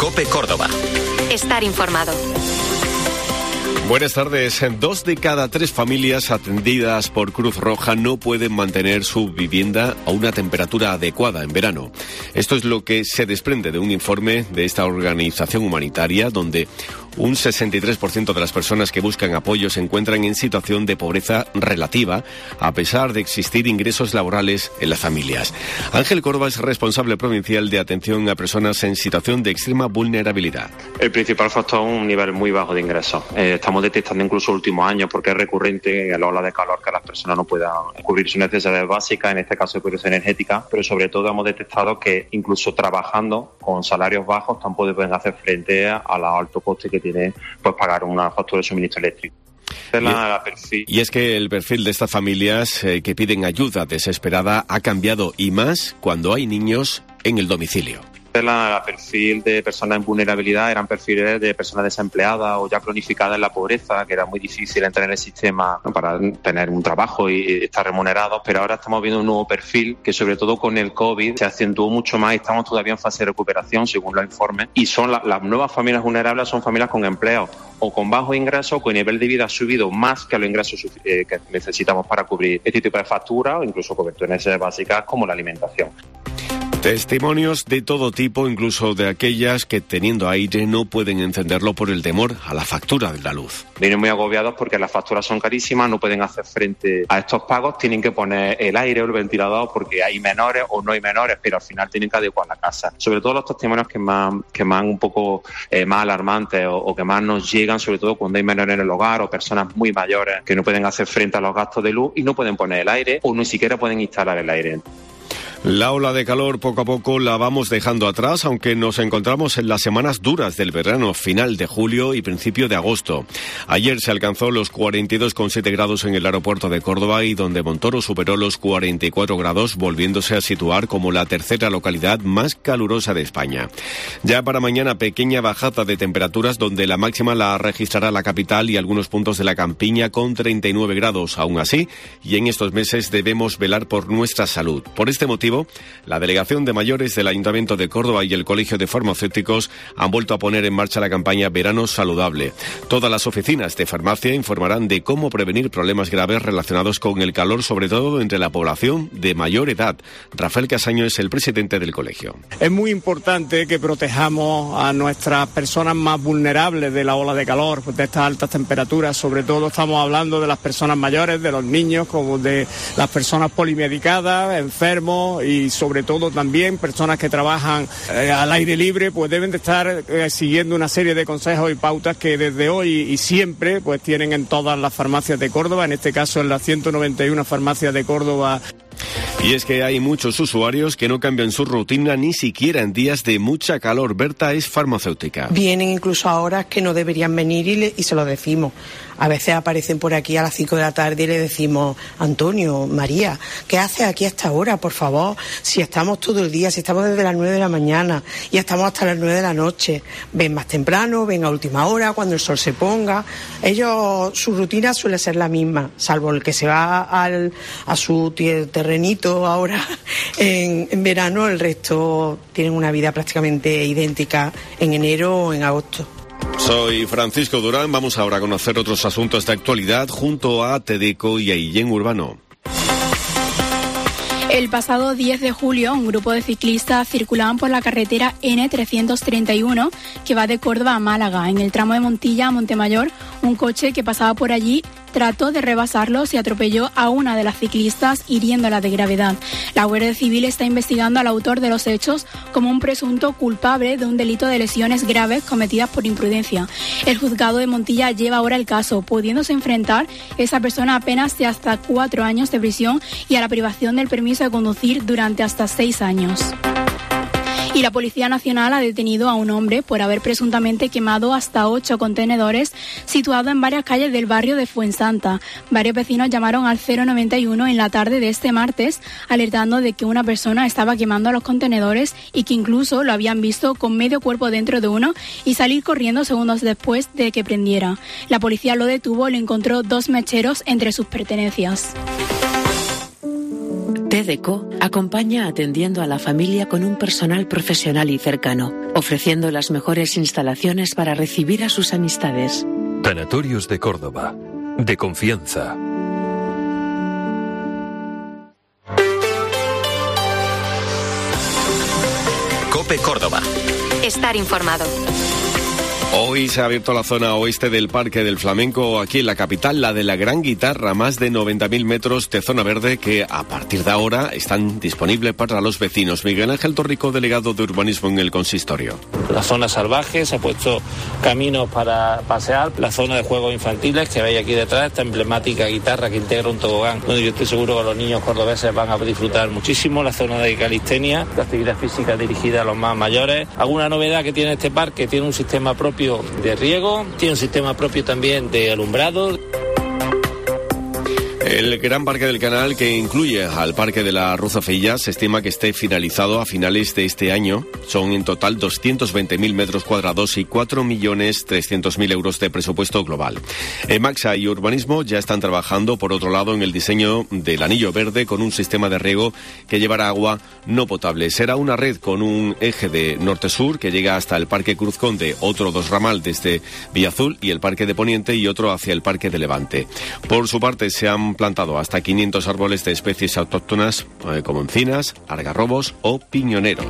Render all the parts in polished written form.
COPE Córdoba. Estar informado. Buenas tardes. 2 de cada 3 familias atendidas por Cruz Roja no pueden mantener su vivienda a una temperatura adecuada en verano. Esto es lo que se desprende de un informe de esta organización humanitaria, donde un 63% de las personas que buscan apoyo se encuentran en situación de pobreza relativa, a pesar de existir ingresos laborales en las familias. Ángel Córdoba es responsable provincial de atención a personas en situación de extrema vulnerabilidad. El principal factor es un nivel muy bajo de ingresos. Estamos detectando incluso últimos años, porque es recurrente a la ola de calor que las personas no puedan cubrir sus necesidades básicas, en este caso de pobreza energética, pero sobre todo hemos detectado que incluso trabajando con salarios bajos tampoco pueden hacer frente a los altos costes que tiene pues pagar una factura de suministro eléctrico. Y es que el perfil de estas familias que piden ayuda desesperada ha cambiado, y más cuando hay niños en el domicilio. El perfil de personas en vulnerabilidad eran perfiles de personas desempleadas o ya cronificadas en la pobreza, que era muy difícil entrar en el sistema para tener un trabajo y estar remunerados, pero ahora estamos viendo un nuevo perfil que, sobre todo con el COVID, se acentuó mucho más y estamos todavía en fase de recuperación, según los informes, y son las nuevas familias vulnerables, son familias con empleo o con bajos ingresos, con nivel de vida subido más que los ingresos que necesitamos para cubrir este tipo de facturas o incluso coberturas necesidades básicas como la alimentación. Testimonios de todo tipo, incluso de aquellas que, teniendo aire, no pueden encenderlo por el temor a la factura de la luz. Vienen muy agobiados porque las facturas son carísimas, no pueden hacer frente a estos pagos, tienen que poner el aire o el ventilador porque hay menores o no hay menores, pero al final tienen que adecuar la casa. Sobre todo los testimonios que más un poco más alarmantes o que más nos llegan, sobre todo cuando hay menores en el hogar o personas muy mayores que no pueden hacer frente a los gastos de luz y no pueden poner el aire o ni siquiera pueden instalar el aire. La ola de calor poco a poco la vamos dejando atrás, aunque nos encontramos en las semanas duras del verano, final de julio y principio de agosto. Ayer se alcanzó los 42,7 grados en el aeropuerto de Córdoba, y donde Montoro superó los 44 grados, volviéndose a situar como la tercera localidad más calurosa de España. Ya para mañana, pequeña bajada de temperaturas, donde la máxima la registrará la capital y algunos puntos de la campiña con 39 grados. Aún así, y en estos meses debemos velar por nuestra salud. Por este motivo, la Delegación de Mayores del Ayuntamiento de Córdoba y el Colegio de Farmacéuticos han vuelto a poner en marcha la campaña Verano Saludable. Todas las oficinas de farmacia informarán de cómo prevenir problemas graves relacionados con el calor, sobre todo entre la población de mayor edad. Rafael Casaño es el presidente del colegio. Es muy importante que protejamos a nuestras personas más vulnerables de la ola de calor, de estas altas temperaturas. Sobre todo estamos hablando de las personas mayores, de los niños, como de las personas polimedicadas, enfermos, y sobre todo también personas que trabajan al aire libre, pues deben de estar siguiendo una serie de consejos y pautas que desde hoy y siempre pues tienen en todas las farmacias de Córdoba, en este caso en las 191 farmacias de Córdoba. Y es que hay muchos usuarios que no cambian su rutina ni siquiera en días de mucha calor. Berta es farmacéutica. Vienen incluso a horas que no deberían venir y se lo decimos. A veces aparecen por aquí a las 5 de la tarde y le decimos: Antonio, María, ¿qué haces aquí a esta hora, por favor? Si estamos todo el día, si estamos desde las 9 de la mañana y estamos hasta las 9 de la noche. Ven más temprano, ven a última hora, cuando el sol se ponga. Ellos, su rutina suele ser la misma, salvo el que se va a su terrenito ahora en verano. El resto tienen una vida prácticamente idéntica en enero o en agosto. Soy Francisco Durán. Vamos ahora a conocer otros asuntos de actualidad junto a Tedeco y a Guillén Urbano. El pasado 10 de julio, un grupo de ciclistas circulaban por la carretera N331 que va de Córdoba a Málaga. En el tramo de Montilla a Montemayor, un coche que pasaba por allí trató de rebasarlos y atropelló a una de las ciclistas, hiriéndola de gravedad. La Guardia Civil está investigando al autor de los hechos como un presunto culpable de un delito de lesiones graves cometidas por imprudencia. El juzgado de Montilla lleva ahora el caso, pudiéndose enfrentar esa persona apenas de hasta 4 años de prisión y a la privación del permiso de conducir durante hasta 6 años. Y la Policía Nacional ha detenido a un hombre por haber presuntamente quemado hasta 8 contenedores situados en varias calles del barrio de Fuensanta. Varios vecinos llamaron al 091 en la tarde de este martes, alertando de que una persona estaba quemando los contenedores y que incluso lo habían visto con medio cuerpo dentro de uno y salir corriendo segundos después de que prendiera. La policía lo detuvo y le encontró 2 mecheros entre sus pertenencias. TDCO acompaña atendiendo a la familia con un personal profesional y cercano, ofreciendo las mejores instalaciones para recibir a sus amistades. Tanatorios de Córdoba, de confianza. COPE Córdoba. Estar informado. Hoy se ha abierto la zona oeste del Parque del Flamenco, aquí en la capital, la de la Gran Guitarra, más de 90.000 metros de zona verde que a partir de ahora están disponibles para los vecinos. Miguel Ángel Torrico, delegado de urbanismo en el consistorio. La zona salvaje, se ha puesto caminos para pasear, la zona de juegos infantiles que veis aquí detrás, esta emblemática guitarra que integra un tobogán, donde yo estoy seguro que los niños cordobeses van a disfrutar muchísimo, la zona de calistenia, la actividad física dirigida a los más mayores. Alguna novedad que tiene este parque, tiene un sistema propio de riego, tiene un sistema propio también de alumbrado. El Gran Parque del Canal, que incluye al Parque de la Ruzafilla, se estima que esté finalizado a finales de este año. Son en total 220.000 metros cuadrados y 4.300.000 euros de presupuesto global. Emaxa y Urbanismo ya están trabajando, por otro lado, en el diseño del anillo verde con un sistema de riego que llevará agua no potable. Será una red con un eje de norte-sur que llega hasta el Parque Cruz Conde, otro dos ramal desde Villazul y el Parque de Poniente y otro hacia el Parque de Levante. Por su parte, se han plantado hasta 500 árboles de especies autóctonas como encinas, algarrobos o piñoneros.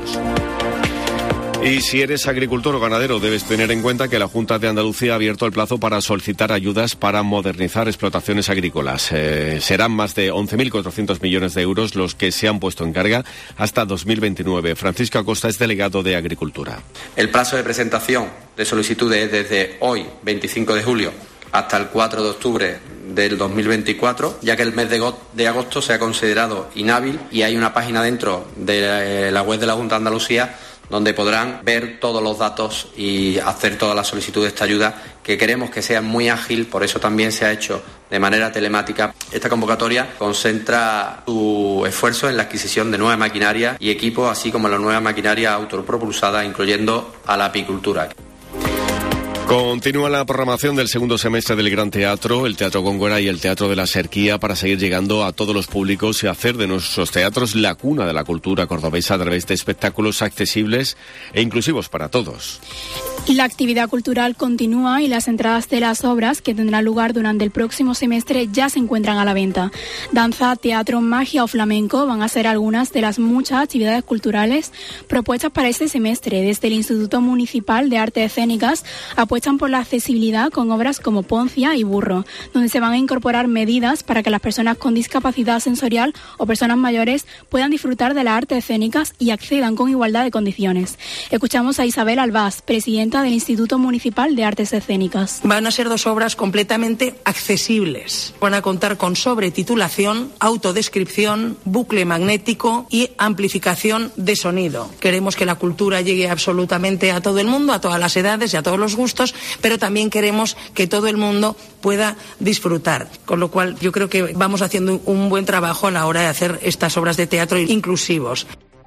Y si eres agricultor o ganadero, debes tener en cuenta que la Junta de Andalucía ha abierto el plazo para solicitar ayudas para modernizar explotaciones agrícolas. Serán más de 11.400 millones de euros los que se han puesto en carga hasta 2029. Francisco Acosta es delegado de Agricultura. El plazo de presentación de solicitudes es desde hoy, 25 de julio, hasta el 4 de octubre del 2024, ya que el mes de agosto se ha considerado inhábil y hay una página dentro de la web de la Junta de Andalucía donde podrán ver todos los datos y hacer todas las solicitudes de esta ayuda, que queremos que sea muy ágil, por eso también se ha hecho de manera telemática. Esta convocatoria concentra su esfuerzo en la adquisición de nueva maquinaria y equipos, así como la nueva maquinaria autopropulsada, incluyendo a la apicultura. Continúa la programación del segundo semestre del Gran Teatro, el Teatro Góngora y el Teatro de la Serquía, para seguir llegando a todos los públicos y hacer de nuestros teatros la cuna de la cultura cordobesa a través de espectáculos accesibles e inclusivos para todos. La actividad cultural continúa y las entradas de las obras que tendrán lugar durante el próximo semestre ya se encuentran a la venta. Danza, teatro, magia o flamenco van a ser algunas de las muchas actividades culturales propuestas para este semestre. Desde el Instituto Municipal de Artes Escénicas apuestan por la accesibilidad con obras como Poncia y Burro, donde se van a incorporar medidas para que las personas con discapacidad sensorial o personas mayores puedan disfrutar de las artes escénicas y accedan con igualdad de condiciones. Escuchamos a Isabel Albás, presidenta del Instituto Municipal de Artes Escénicas. Van a ser dos obras completamente accesibles. Van a contar con sobretitulación, autodescripción, bucle magnético y amplificación de sonido. Queremos que la cultura llegue absolutamente a todo el mundo, a todas las edades y a todos los gustos, pero también queremos que todo el mundo pueda disfrutar. Con lo cual yo creo que vamos haciendo un buen trabajo a la hora de hacer estas obras de teatro inclusivos.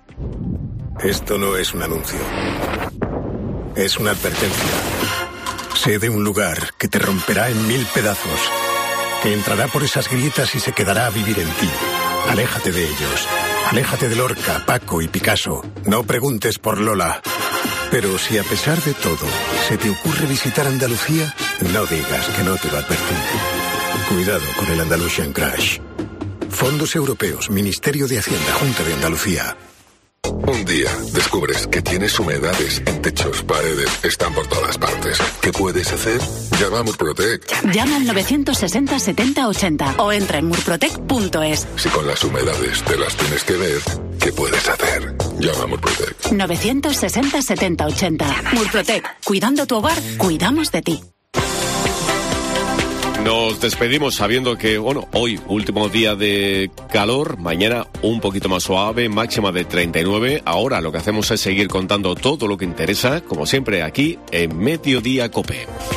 Esto no es un anuncio. Es una advertencia. Sé de un lugar que te romperá en 1000 pedazos, que entrará por esas grietas y se quedará a vivir en ti. Aléjate de ellos. Aléjate de Lorca, Paco y Picasso. No preguntes por Lola. Pero si a pesar de todo se te ocurre visitar Andalucía, no digas que no te lo advertí. Cuidado con el Andalusian Crash. Fondos Europeos, Ministerio de Hacienda, Junta de Andalucía. Un día descubres que tienes humedades en techos, paredes, están por todas partes. ¿Qué puedes hacer? Llama a Murprotec. Llama al 960 70 80 o entra en murprotec.es. Si con las humedades te las tienes que ver, ¿qué puedes hacer? Llama a Murprotec. 960 70 80. Murprotec. Cuidando tu hogar, cuidamos de ti. Nos despedimos sabiendo que, hoy último día de calor, mañana un poquito más suave, máxima de 39. Ahora lo que hacemos es seguir contando todo lo que interesa, como siempre aquí en Mediodía COPE.